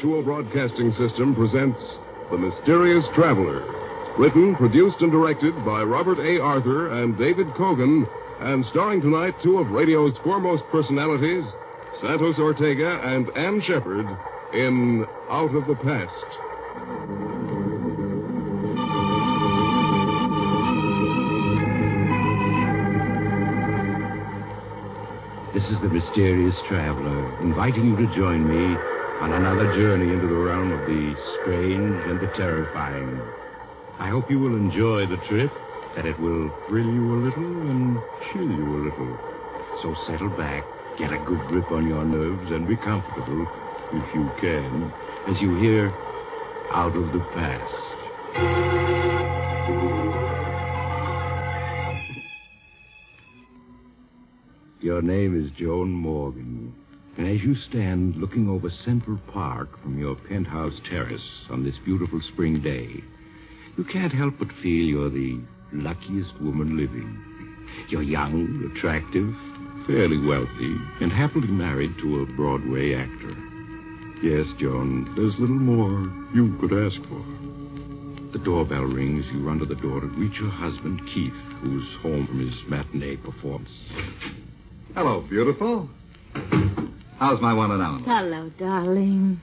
Mutual Broadcasting System presents The Mysterious Traveler. Written, produced, and directed by Robert A. Arthur and David Kogan, and starring tonight two of radio's foremost personalities, Santos Ortega and Ann Shepard, in Out of the Past. This is the Mysterious Traveler, inviting you to join me on another journey into the realm of the strange and the terrifying. I hope you will enjoy the trip, that it will thrill you a little and chill you a little. So settle back, get a good grip on your nerves, and be comfortable, if you can, as you hear Out of the Past. Your name is Joan Morgan, and as you stand looking over Central Park from your penthouse terrace on this beautiful spring day, you can't help but feel you're the luckiest woman living. You're young, attractive, fairly wealthy, and happily married to a Broadway actor. Yes, Joan, there's little more you could ask for. The doorbell rings. You run to the door to greet your husband, Keith, who's home from his matinee performance. Hello, beautiful. How's my one and only? Hello, darling.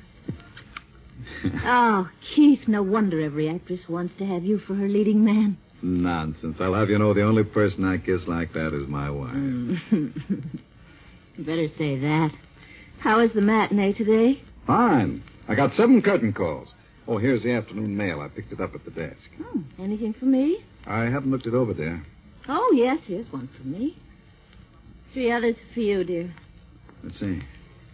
Oh, Keith, no wonder every actress wants to have you for her leading man. Nonsense. I'll have you know the only person I kiss like that is my wife. You better say that. How was the matinee today? Fine. I got 7 curtain calls. Oh, here's the afternoon mail. I picked it up at the desk. Anything for me? I haven't looked it over, dear. Oh, yes, here's one for me. 3 others for you, dear. Let's see.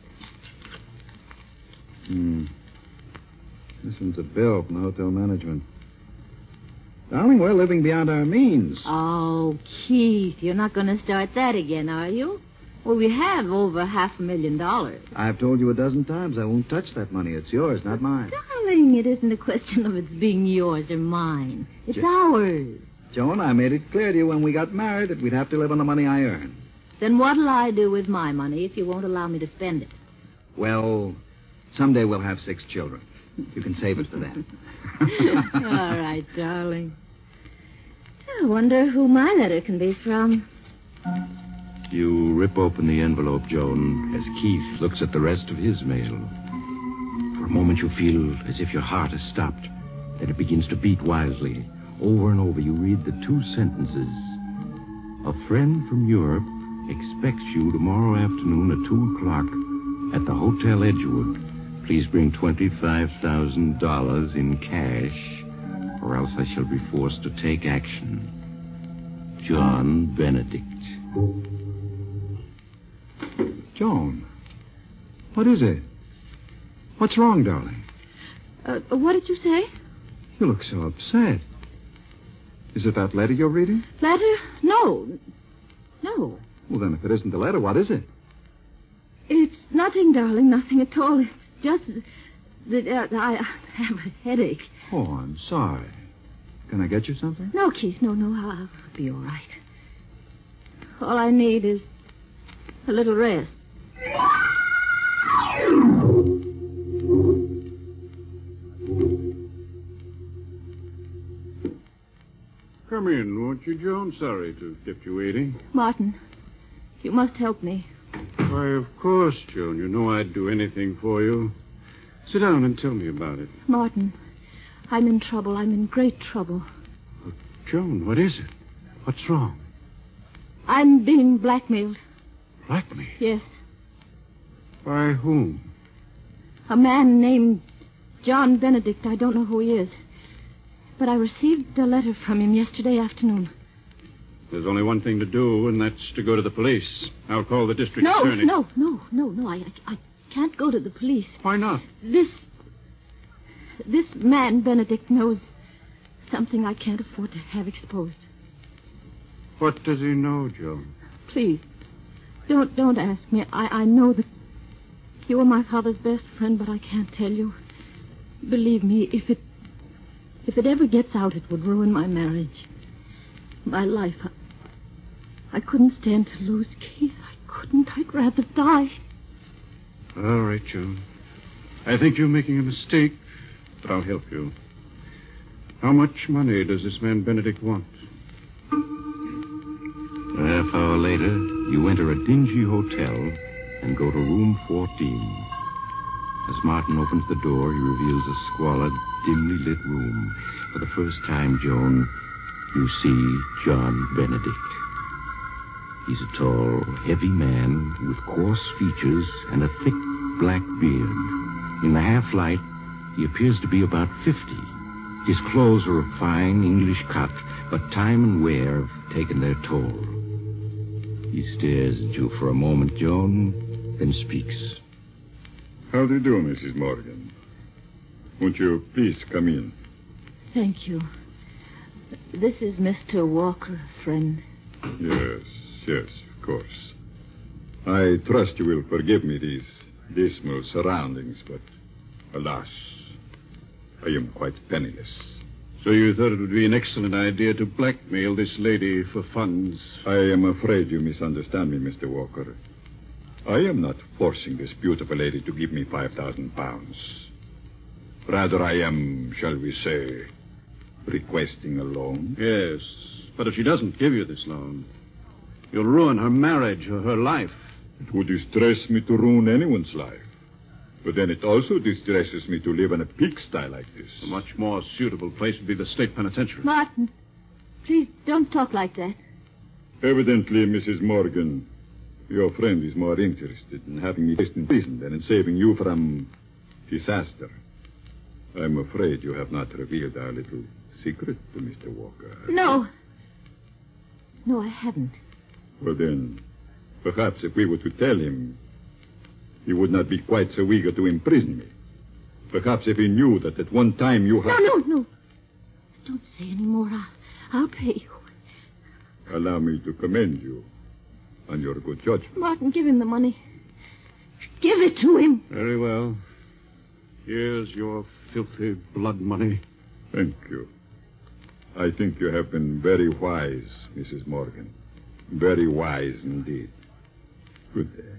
This one's a bill from the hotel management. Darling, we're living beyond our means. Oh, Keith, you're not going to start that again, are you? Well, we have over $500,000. I've told you a dozen times I won't touch that money. It's yours, not mine. Darling, it isn't a question of its being yours or mine. It's ours. Joan, I made it clear to you when we got married that we'd have to live on the money I earn. Then what'll I do with my money if you won't allow me to spend it? Well, someday we'll have 6 children. You can save it for that. All right, darling. I wonder who my letter can be from. You rip open the envelope, Joan, as Keith looks at the rest of his mail. For a moment you feel as if your heart has stopped. Then it begins to beat wildly. Over and over you read the 2 sentences. A friend from Europe expects you tomorrow afternoon at 2 o'clock at the Hotel Edgewood. Please bring $25,000 in cash, or else I shall be forced to take action. John Benedict. Joan, what is it? What's wrong, darling? What did you say? You look so upset. Is it that letter you're reading? Letter? No. No. Well, then, if it isn't the letter, what is it? It's nothing, darling, nothing at all. It's just that I have a headache. Oh, I'm sorry. Can I get you something? No, Keith, no, I'll be all right. All I need is a little rest. Come in, won't you, Joan? Sorry to have kept you waiting. Martin, you must help me. Why, of course, Joan. You know I'd do anything for you. Sit down and tell me about it. Martin, I'm in trouble. I'm in great trouble. Oh, Joan, what is it? What's wrong? I'm being blackmailed. Blackmailed? Yes. By whom? A man named John Benedict. I don't know who he is. But I received a letter from him yesterday afternoon. There's only one thing to do, and that's to go to the police. I'll call the district attorney. No. I can't go to the police. Why not? This man, Benedict, knows something I can't afford to have exposed. What does he know, Joan? Please, don't ask me. I know that you are my father's best friend, but I can't tell you. Believe me, if it ever gets out, it would ruin my marriage. My life. I couldn't stand to lose Keith. I couldn't. I'd rather die. All right, Joan. I think you're making a mistake, but I'll help you. How much money does this man Benedict want? A half hour later, you enter a dingy hotel and go to room 14. As Martin opens the door, he reveals a squalid, dimly lit room. For the first time, Joan, you see John Benedict. He's a tall, heavy man with coarse features and a thick black beard. In the half-light, he appears to be about 50. His clothes are of fine English cut, but time and wear have taken their toll. He stares at you for a moment, Joan, then speaks. How do you do, Mrs. Morgan? Won't you please come in? Thank you. This is Mr. Walker, friend. Yes, of course. I trust you will forgive me these dismal surroundings, but alas, I am quite penniless. So you thought it would be an excellent idea to blackmail this lady for funds? I am afraid you misunderstand me, Mr. Walker. I am not forcing this beautiful lady to give me 5,000 pounds. Rather, I am, shall we say, requesting a loan. Yes, but if she doesn't give you this loan, you'll ruin her marriage or her life. It would distress me to ruin anyone's life. But then it also distresses me to live in a pigsty like this. A much more suitable place would be the state penitentiary. Martin, please don't talk like that. Evidently, Mrs. Morgan, your friend is more interested in having me placed in prison than in saving you from disaster. I'm afraid you have not revealed our little secret to Mr. Walker. No, I haven't. Well, then, perhaps if we were to tell him, he would not be quite so eager to imprison me. Perhaps if he knew that at one time you had... No. Don't say any more. I'll pay you. Allow me to commend you on your good judgment. Martin, give him the money. Give it to him. Very well. Here's your filthy blood money. Thank you. I think you have been very wise, Mrs. Morgan. Very wise indeed. Good day.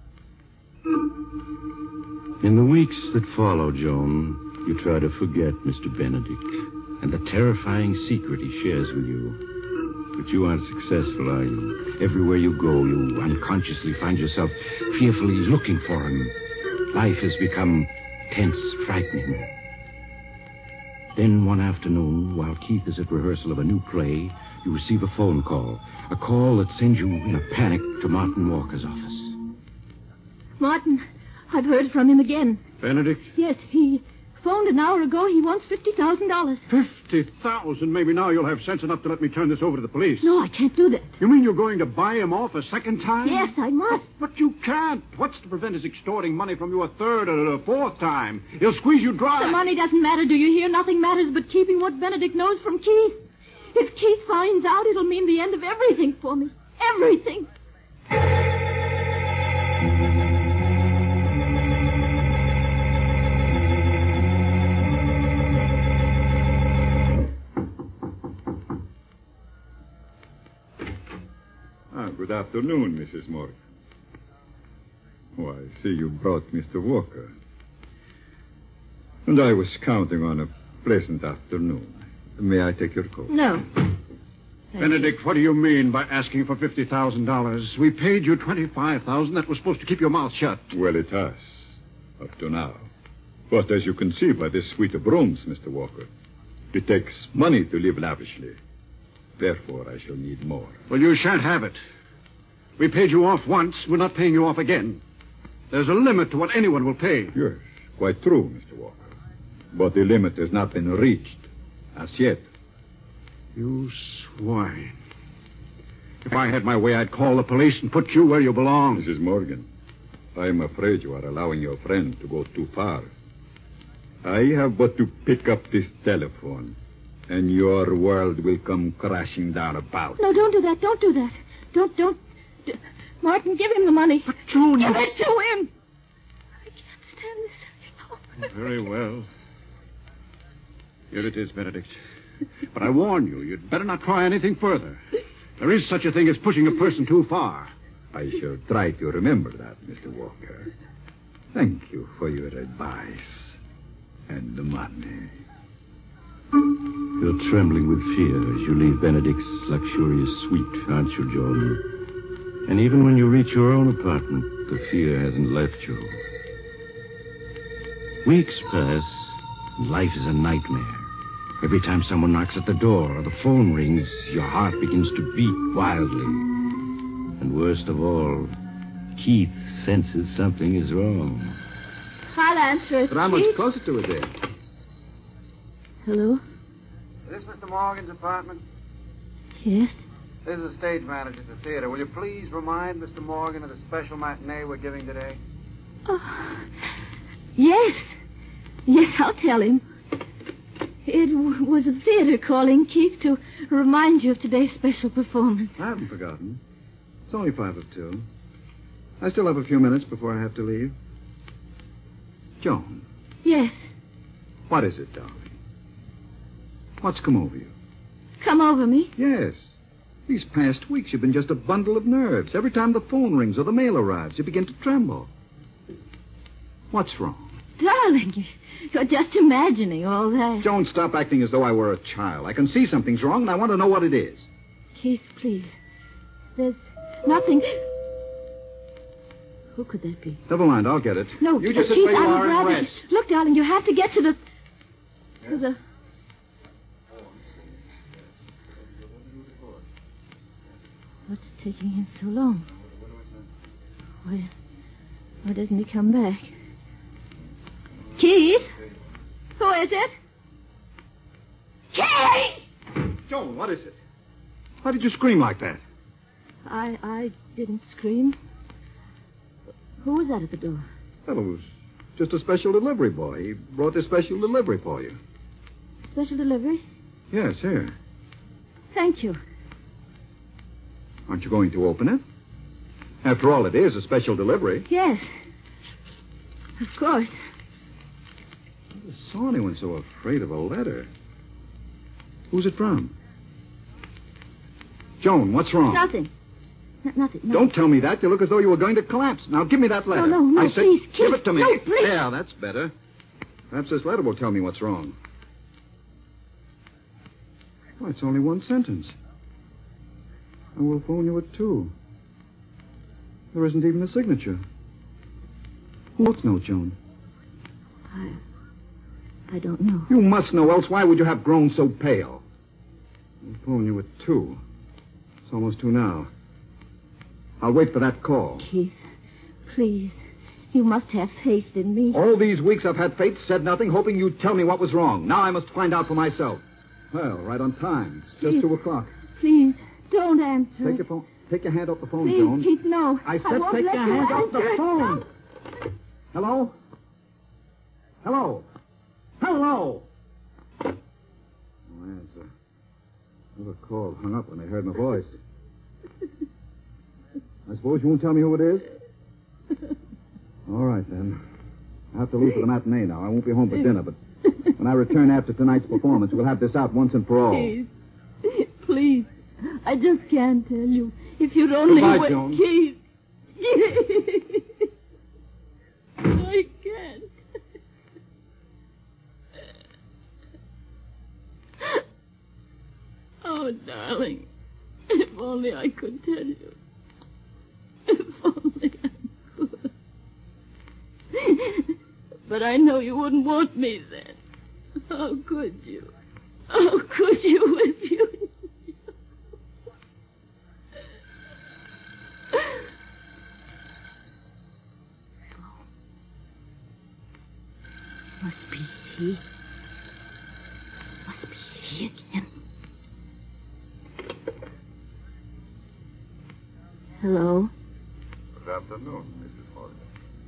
In the weeks that follow, Joan, you try to forget Mr. Benedict and the terrifying secret he shares with you. But you aren't successful, are you? Everywhere you go, you unconsciously find yourself fearfully looking for him. Life has become tense, frightening. Then one afternoon, while Keith is at rehearsal of a new play, you receive a phone call. A call that sends you in a panic to Martin Walker's office. Martin, I've heard from him again. Benedict? Yes, he phoned an hour ago. He wants $50,000. 50,000? Maybe now you'll have sense enough to let me turn this over to the police. No, I can't do that. You mean you're going to buy him off a second time? Yes, I must. But you can't. What's to prevent his extorting money from you a third or a fourth time? He'll squeeze you dry. The money doesn't matter, do you hear? Nothing matters but keeping what Benedict knows from Keith. If Keith finds out, it'll mean the end of everything for me. Everything. Good afternoon, Mrs. Morgan. Oh, I see you brought Mr. Walker. And I was counting on a pleasant afternoon. May I take your coat? No. Benedict, what do you mean by asking for $50,000? We paid you $25,000. That was supposed to keep your mouth shut. Well, it has, up to now. But as you can see by this suite of rooms, Mr. Walker, it takes money to live lavishly. Therefore, I shall need more. Well, you shan't have it. We paid you off once. We're not paying you off again. There's a limit to what anyone will pay. Yes, quite true, Mr. Walker. But the limit has not been reached as yet. You swine. If I had my way, I'd call the police and put you where you belong. Mrs. Morgan, I'm afraid you are allowing your friend to go too far. I have but to pick up this telephone, and your world will come crashing down about. No, don't do that. Don't do that. Don't. Martin, give him the money. But, June... Give it to him. I can't stand this anymore. Very well. Here it is, Benedict. But I warn you, you'd better not try anything further. There is such a thing as pushing a person too far. I shall try to remember that, Mr. Walker. Thank you for your advice and the money. You're trembling with fear as you leave Benedict's luxurious suite, aren't you, Joan? And even when you reach your own apartment, the fear hasn't left you. Weeks pass, and life is a nightmare. Every time someone knocks at the door or the phone rings, your heart begins to beat wildly. And worst of all, Keith senses something is wrong. I'll answer it, But how much Keith. closer to it, dear? Hello? Is this Mr. Morgan's apartment? Yes? This is the stage manager at the theater. Will you please remind Mr. Morgan of the special matinee we're giving today? Oh, yes. Yes, I'll tell him. It was a theater calling, Keith, to remind you of today's special performance. I haven't forgotten. It's only 2:05. I still have a few minutes before I have to leave. Joan, Yes. what is it, darling? What's come over you? Come over me. Yes. These past weeks, you've been just a bundle of nerves. Every time the phone rings or the mail arrives, you begin to tremble. What's wrong? Darling, you're just imagining all that. Joan, stop acting as though I were a child. I can see something's wrong, and I want to know what it is. Keith, please. There's nothing... Who could that be? Never mind, I'll get it. No, You just sit Keith, where you I would are and rather... rest. Look, darling, you have to get to the... To the... What's taking him so long? Why doesn't he come back? Keith? Who is it? Keith! Joan, what is it? Why did you scream like that? I didn't scream. Who was that at the door? Well, it was just a special delivery boy. He brought this special delivery for you. Special delivery? Yes, here. Thank you. Aren't you going to open it? After all, it is a special delivery. Yes. Of course. I never saw anyone so afraid of a letter. Who's it from? Joan, what's wrong? Nothing. Nothing. No. Don't tell me that. You look as though you were going to collapse. Now, give me that letter. No, I said, please, give Keith, it to me. no, please. There, that's better. Perhaps this letter will tell me what's wrong. Oh, it's only one sentence. I will phone you at 2. There isn't even a signature. What's no, Joan? I don't know. You must know, else why would you have grown so pale? I'll phone you at 2. It's almost 2 now. I'll wait for that call. Keith, please. You must have faith in me. All these weeks I've had faith, said nothing, hoping you'd tell me what was wrong. Now I must find out for myself. Well, right on time. It's just Keith, 2 o'clock. Please, don't answer. Take your phone. Take your hand off the phone, Please, Joan. Keith, no. I said won't take let your you hand off the answer it. phone. No. Hello? Hello? Hello? No answer. Never called, hung up when they heard my voice. I suppose you won't tell me who it is? All right, then. I have to leave for the matinee now. I won't be home for dinner, but when I return after tonight's performance, we'll have this out once and for all. Keith, please. I just can't tell you. If you'd only... Goodbye, Joan. Keith. I can't. Oh, darling. If only I could tell you. If only I could. But I know you wouldn't want me then. How could you? How could you if you knew? Must be he. Must be he again. Hello? Good afternoon, Mrs. Morgan.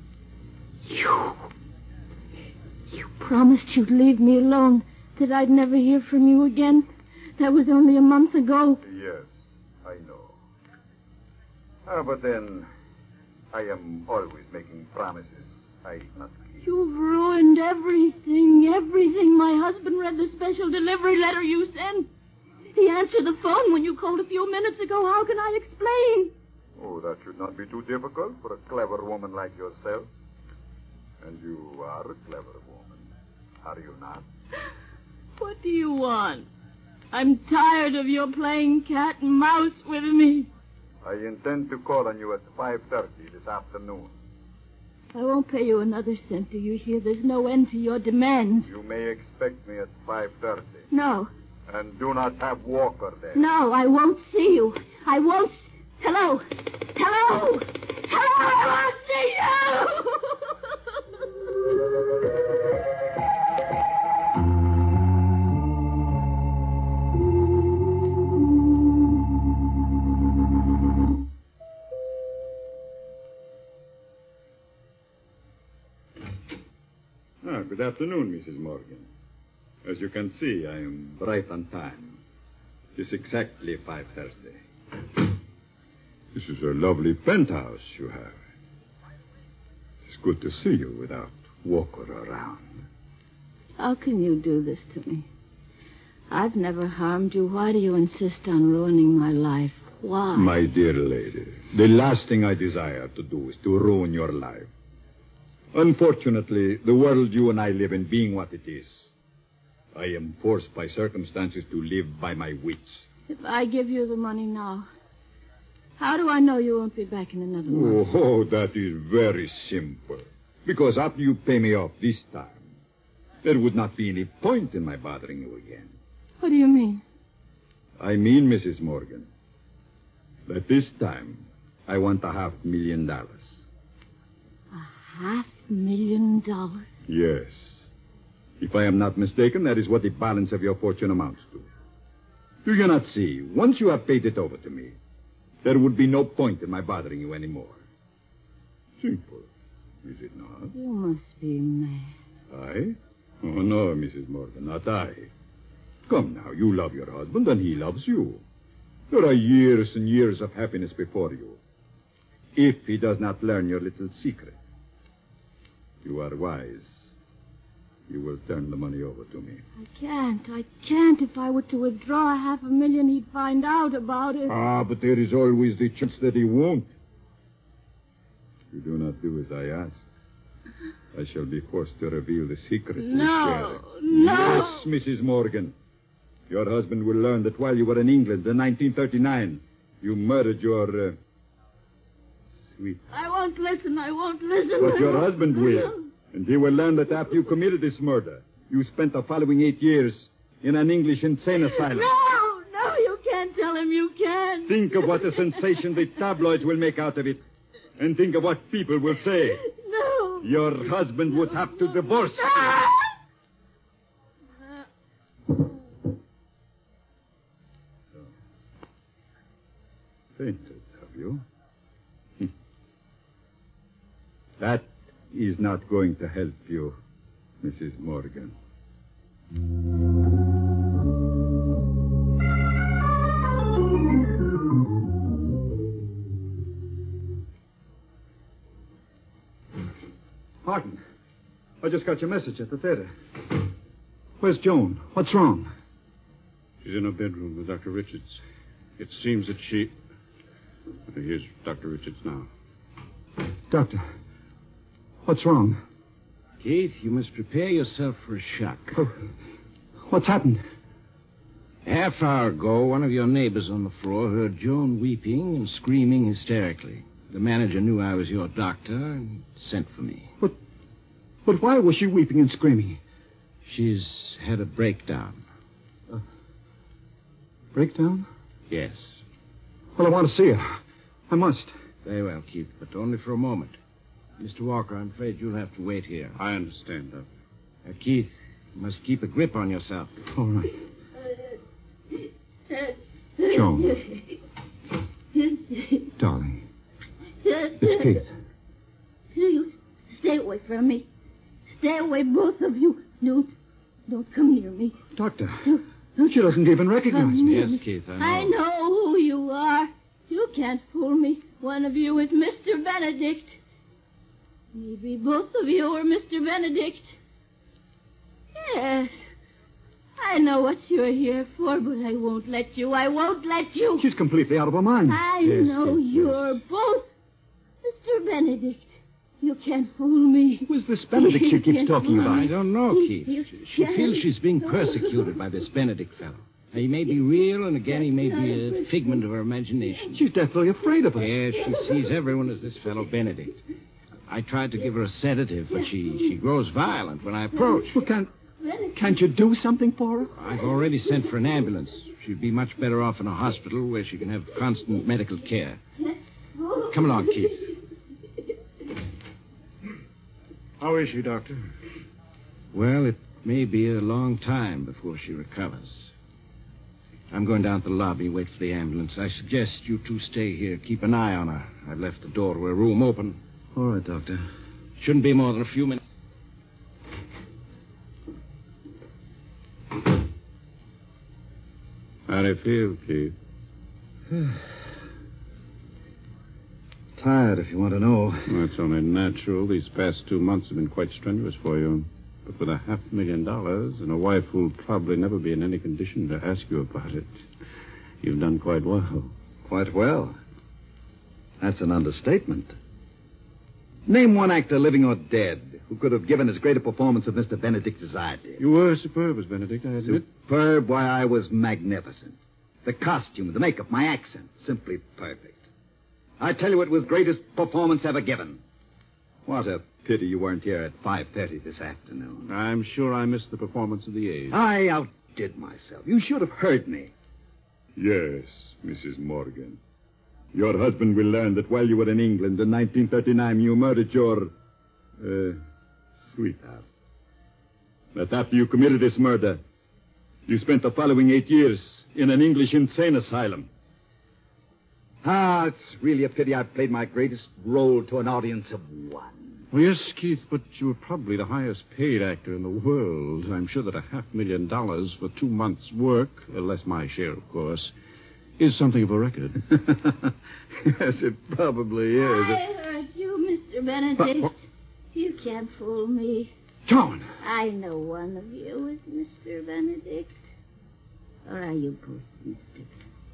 You promised you'd leave me alone, that I'd never hear from you again. That was only a month ago. Yes, I know. But then, I am always making promises I not keep. You've ruined everything, everything. My husband read the special delivery letter you sent. He answered the phone when you called a few minutes ago. How can I explain? Oh, that should not be too difficult for a clever woman like yourself. And you are a clever woman, are you not? What do you want? I'm tired of your playing cat and mouse with me. I intend to call on you at 5:30 this afternoon. I won't pay you another cent, do you hear? There's no end to your demands. You may expect me at 5:30. No. And do not have Walker there. No, I won't see you. I won't... Hello? Hello? Hello, I won't see you! Good afternoon, Mrs. Morgan. As you can see, I am right on time. It's exactly 5:30. This is a lovely penthouse you have. It's good to see you without Walker around. How can you do this to me? I've never harmed you. Why do you insist on ruining my life? Why? My dear lady, the last thing I desire to do is to ruin your life. Unfortunately, the world you and I live in being what it is, I am forced by circumstances to live by my wits. If I give you the money now, how do I know you won't be back in another month? Oh, that is very simple. Because after you pay me off this time, there would not be any point in my bothering you again. What do you mean? I mean, Mrs. Morgan, that this time I want $500,000. $500,000? Yes. If I am not mistaken, that is what the balance of your fortune amounts to. Do you not see? Once you have paid it over to me, there would be no point in my bothering you anymore. Simple, is it not? You must be mad. I? Oh, no, Mrs. Morgan, not I. Come now, you love your husband and he loves you. There are years and years of happiness before you. If he does not learn your little secret. You are wise. You will turn the money over to me. I can't. If I were to withdraw $500,000, he'd find out about it. Ah, but there is always the chance that he won't. If you do not do as I ask, I shall be forced to reveal the secret. No. Yes, Mrs. Morgan. Your husband will learn that while you were in England in 1939, you murdered your... sweet. I won't listen. But your husband will. And he will learn that after you committed this murder, you spent the following 8 years in an English insane asylum. No, you can't tell him. You can't. Think of what a sensation the tabloids will make out of it. And think of what people will say. No. Your husband would have to divorce you. So, fainted, have you? That is not going to help you, Mrs. Morgan. Martin, I just got your message at the theater. Where's Joan? What's wrong? She's in her bedroom with Dr. Richards. It seems that she... Here's Dr. Richards now. Doctor, what's wrong? Keith, you must prepare yourself for a shock. Oh, what's happened? Half hour ago, one of your neighbors on the floor heard Joan weeping and screaming hysterically. The manager knew I was your doctor and sent for me. But why was she weeping and screaming? She's had a breakdown. Breakdown? Yes. Well, I want to see her. I must. Very well, Keith, but only for a moment. Mr. Walker, I'm afraid you'll have to wait here. I understand, Doctor. Keith, you must keep a grip on yourself. All right. Joan. Darling. It's Keith. You stay away from me. Stay away, both of you. Don't come near me. Doctor, she doesn't even recognize me. Yes, Keith, I know. I know who you are. You can't fool me. One of you is Mr. Benedict. Maybe both of you are Mr. Benedict. Yes. I know what you're here for, but I won't let you. I won't let you. She's completely out of her mind. I Yes, know Keith, you're both Mr. Benedict. You can't fool me. Who's this Benedict she keeps talking about? I don't know, Keith. She feels she's being persecuted by this Benedict fellow. He may be real, and again, he may be a figment of her imagination. She's deathly afraid of us. Yes, she sees everyone as this fellow Benedict. I tried to give her a sedative, but she grows violent when I approach. Well, can't you do something for her? I've already sent for an ambulance. She'd be much better off in a hospital where she can have constant medical care. Come along, Keith. How is she, Doctor? Well, it may be a long time before she recovers. I'm going down to the lobby, wait for the ambulance. I suggest you two stay here. Keep an eye on her. I've left the door to her room open. All right, Doctor. Shouldn't be more than a few minutes. How do you feel, Keith? Tired, if you want to know. Well, it's only natural. These past 2 months have been quite strenuous for you. But with $500,000 and a wife who'll probably never be in any condition to ask you about it, you've done quite well. Quite well. That's an understatement. Name one actor, living or dead, who could have given as great a performance as Mr. Benedict as I did. You were superb as Benedict, I admit. Superb? Why, I was magnificent. The costume, the makeup, my accent, simply perfect. I tell you, it was the greatest performance ever given. What a pity you weren't here at 5:30 this afternoon. I'm sure I missed the performance of the age. I outdid myself. You should have heard me. Yes, Mrs. Morgan. Your husband will learn that while you were in England in 1939, you murdered your, sweetheart. That after you committed this murder, you spent the following 8 years in an English insane asylum. It's really a pity I played my greatest role to an audience of one. Well, yes, Keith, but you were probably the highest paid actor in the world. I'm sure that $500,000 for 2 months' work, less my share, of course, is something of a record. Yes, it probably is. I heard you, Mr. Benedict. What? You can't fool me. Joan! I know one of you is Mr. Benedict. Or are you both Mr. Benedict?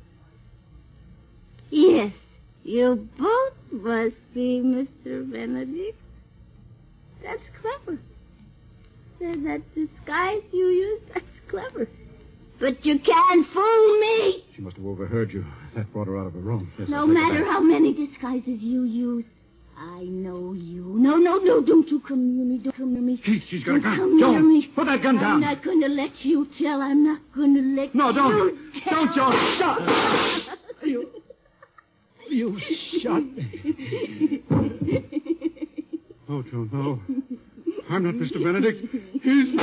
Yes, you both must be Mr. Benedict. That's clever. That disguise you used, that's clever. But you can't fool me. She must have overheard you. That brought her out of her room. Yes, No matter how many disguises you use, I know you. No, don't you come near me. Don't come near me. Keith, she's got a gun. Come near me. Put that gun down. I'm not going to let you tell. I'm not going to let No, don't. you tell. Don't, Joan. Shut. You shot me. Oh, Joan, no. I'm not Mr. Benedict. He's...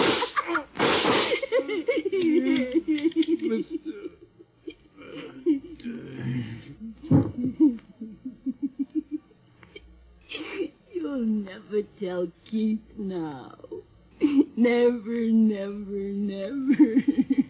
You'll never tell Keith now. Never, never, never.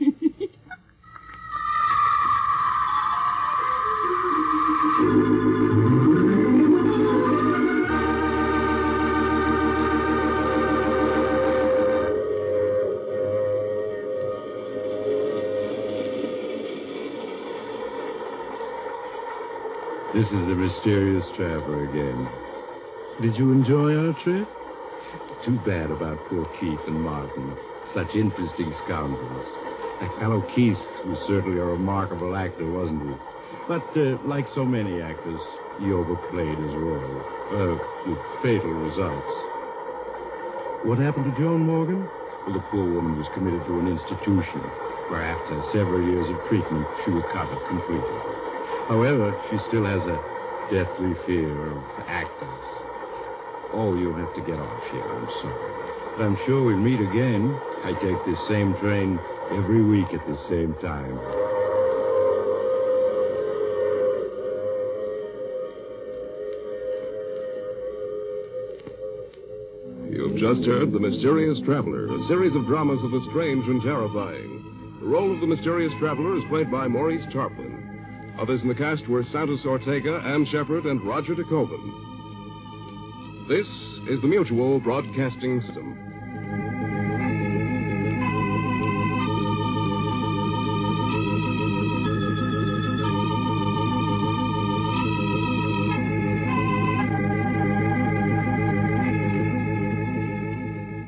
This is the mysterious traveler again. Did you enjoy our trip? Too bad about poor Keith and Martin. Such interesting scoundrels. That fellow Keith was certainly a remarkable actor, wasn't he? But, like so many actors, he overplayed his role. With fatal results. What happened to Joan Morgan? Well, the poor woman was committed to an institution where after several years of treatment, she recovered completely. However, she still has a deathly fear of actors. Oh, you'll have to get off here. I'm sorry. But I'm sure we'll meet again. I take this same train every week at the same time. You've just heard The Mysterious Traveler, a series of dramas of the strange and terrifying. The role of the mysterious traveler is played by Maurice Tarplin. Others in the cast were Santos Ortega, Ann Shepard, and Roger de Koven. This is the Mutual Broadcasting System.